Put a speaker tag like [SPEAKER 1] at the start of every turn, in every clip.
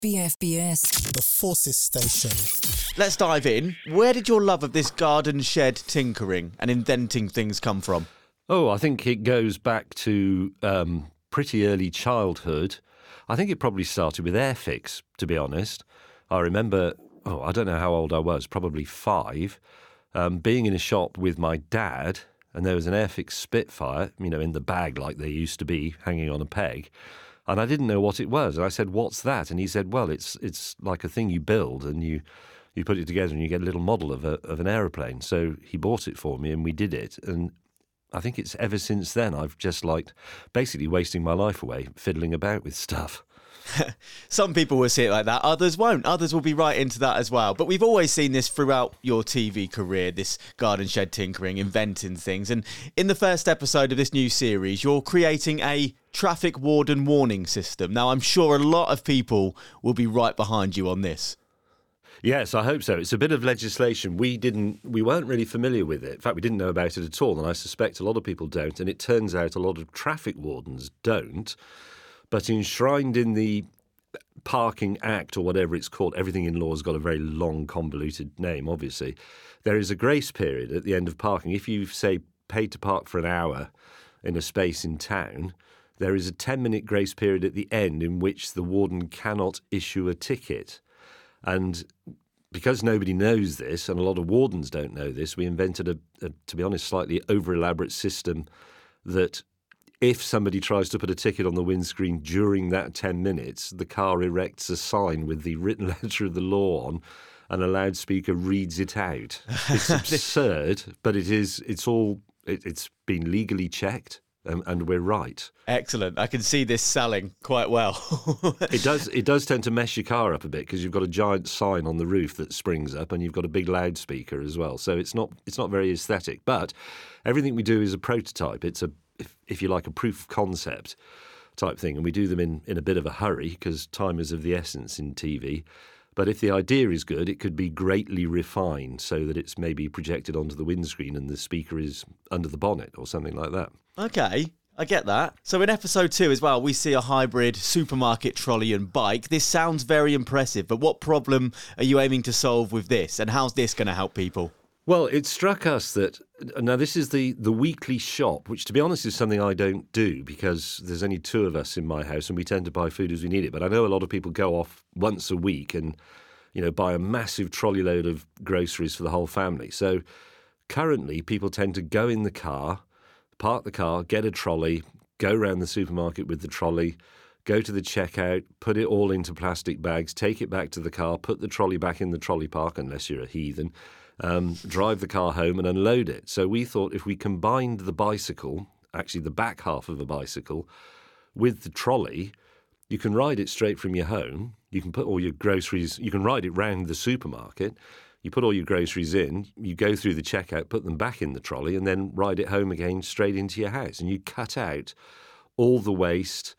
[SPEAKER 1] BFBS.
[SPEAKER 2] The Forces Station.
[SPEAKER 3] Let's dive in. Where did your love of this garden shed tinkering and inventing things come from?
[SPEAKER 4] Oh, I think it goes back to pretty early childhood. I think it probably started with Airfix, to be honest. I remember, I don't know how old I was, probably 5, being in a shop with my dad, and there was an Airfix Spitfire, in the bag like they used to be, hanging on a peg. And I didn't know what it was. And I said, "What's that?" And he said, "Well, it's like a thing you build and you put it together and you get a little model of an aeroplane." So he bought it for me and we did it. And I think it's ever since then I've just liked basically wasting my life away fiddling about with stuff.
[SPEAKER 3] Some people will see it like that, others won't. Others will be right into that as well. But we've always seen this throughout your TV career, this garden shed tinkering, inventing things. And in the first episode of this new series, you're creating a traffic warden warning system. Now, I'm sure a lot of people will be right behind you on this.
[SPEAKER 4] Yes, I hope so. It's a bit of legislation. We weren't really familiar with it. In fact, we didn't know about it at all. And I suspect a lot of people don't. And it turns out a lot of traffic wardens don't. But enshrined in the Parking Act, or whatever it's called, everything in law has got a very long, convoluted name, obviously. There is a grace period at the end of parking. If you've, say, paid to park for an hour in a space in town, there is a 10-minute grace period at the end in which the warden cannot issue a ticket. And because nobody knows this, and a lot of wardens don't know this, we invented a to be honest, slightly over-elaborate system that if somebody tries to put a ticket on the windscreen during that 10 minutes, the car erects a sign with the written letter of the law on, and a loudspeaker reads it out. It's absurd, but it's been legally checked, and we're right.
[SPEAKER 3] Excellent. I can see this selling quite well.
[SPEAKER 4] It does tend to mess your car up a bit because you've got a giant sign on the roof that springs up, and you've got a big loudspeaker as well. So it's not very aesthetic. But everything we do is a prototype. It's if you like, a proof of concept type thing. And we do them in a bit of a hurry because time is of the essence in TV. But if the idea is good, it could be greatly refined so that it's maybe projected onto the windscreen and the speaker is under the bonnet or something like that.
[SPEAKER 3] Okay, I get that. So in episode 2 as well, we see a hybrid supermarket trolley and bike. This sounds very impressive, but what problem are you aiming to solve with this? And how's this going to help people?
[SPEAKER 4] Well, it struck us that, now this is the weekly shop, which to be honest is something I don't do because there's only 2 of us in my house and we tend to buy food as we need it. But I know a lot of people go off once a week and, buy a massive trolley load of groceries for the whole family. So currently people tend to go in the car, park the car, get a trolley, go around the supermarket with the trolley, go to the checkout, put it all into plastic bags, take it back to the car, put the trolley back in the trolley park, unless you're a heathen, drive the car home and unload it. So we thought if we combined the bicycle, actually the back half of a bicycle, with the trolley, you can ride it straight from your home. You can put all your groceries, you can ride it round the supermarket. You put all your groceries in, you go through the checkout, put them back in the trolley, and then ride it home again straight into your house. And you cut out all the waste,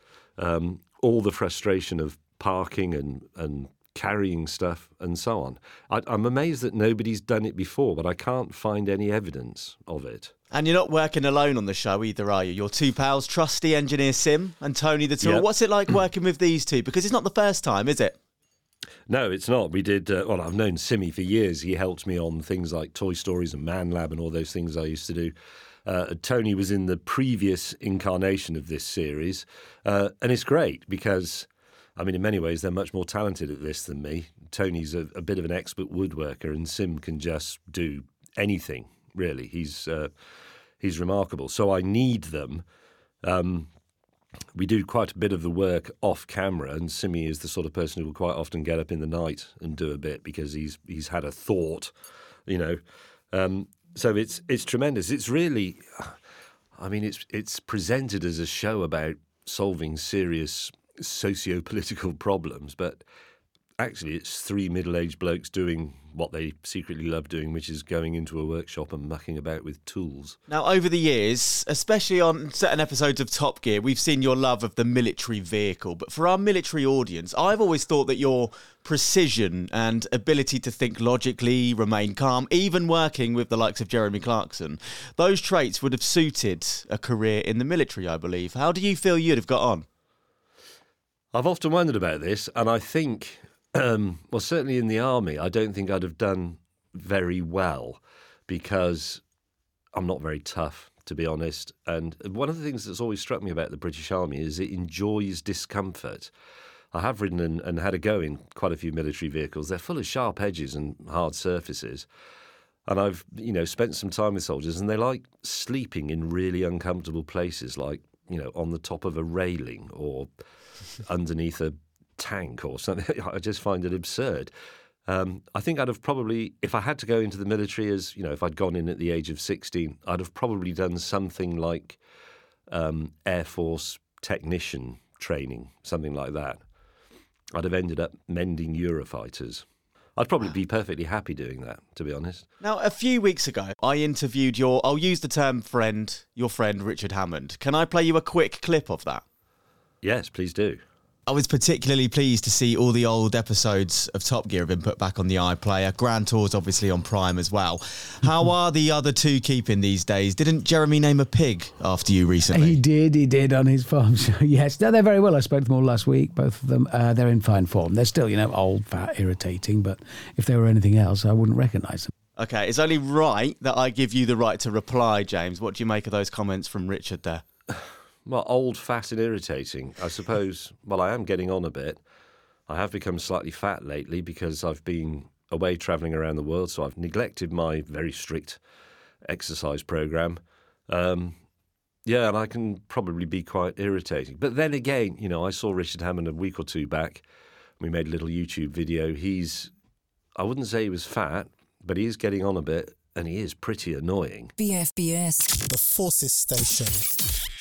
[SPEAKER 4] all the frustration of parking and carrying stuff and so on. I'm amazed that nobody's done it before, but I can't find any evidence of it.
[SPEAKER 3] And you're not working alone on the show either, are you? Your 2 pals, trusty engineer Sim and Tony the Tool.
[SPEAKER 4] Yep.
[SPEAKER 3] What's it like working with these 2? Because it's not the first time, is it?
[SPEAKER 4] No, it's not. We did, I've known Simmy for years. He helped me on things like Toy Stories and Man Lab and all those things I used to do. Tony was in the previous incarnation of this series. And it's great because, in many ways, they're much more talented at this than me. Tony's a bit of an expert woodworker and Sim can just do anything, really. He's remarkable. So I need them. We do quite a bit of the work off camera, and Simmy is the sort of person who will quite often get up in the night and do a bit because he's had a thought, So it's tremendous. It's really, it's presented as a show about solving serious socio-political problems, but actually it's 3 middle-aged blokes doing what they secretly love doing, which is going into a workshop and mucking about with tools.
[SPEAKER 3] Now, over the years, especially on certain episodes of Top Gear, we've seen your love of the military vehicle. But for our military audience, I've always thought that your precision and ability to think logically, remain calm, even working with the likes of Jeremy Clarkson, those traits would have suited a career in the military, I believe. How do you feel you'd have got on?
[SPEAKER 4] I've often wondered about this, and I think, well, certainly in the army, I don't think I'd have done very well because I'm not very tough, to be honest. And one of the things that's always struck me about the British Army is it enjoys discomfort. I have ridden and had a go in quite a few military vehicles. They're full of sharp edges and hard surfaces. And I've, spent some time with soldiers, and they like sleeping in really uncomfortable places, like, on the top of a railing or underneath a tank or something. I just find it absurd. I think I'd have probably, if I had to go into the military as, if I'd gone in at the age of 16, I'd have probably done something like Air Force technician training, something like that. I'd have ended up mending Eurofighters. I'd probably be perfectly happy doing that, to be honest.
[SPEAKER 3] Now, a few weeks ago, I interviewed I'll use the term your friend Richard Hammond. Can I play you a quick clip of that?
[SPEAKER 4] Yes, please do.
[SPEAKER 3] I was particularly pleased to see all the old episodes of Top Gear have been put back on the iPlayer. Grand Tour's obviously on Prime as well. How are the other two keeping these days? Didn't Jeremy name a pig after you recently?
[SPEAKER 1] He did on his farm show. Yes, no, they're very well. I spoke to them all last week, both of them. They're in fine form. They're still, old, fat, irritating, but if they were anything else, I wouldn't recognise them. Okay, it's only right that I give you the right to reply, James. What do you make of those comments from Richard there?
[SPEAKER 4] Well, old, fat and irritating. I suppose, I am getting on a bit. I have become slightly fat lately because I've been away travelling around the world, so I've neglected my very strict exercise programme. And I can probably be quite irritating. But then again, I saw Richard Hammond a week or two back. We made a little YouTube video. I wouldn't say he was fat, but he is getting on a bit, and he is pretty annoying.
[SPEAKER 2] BFBS. The Forces Station.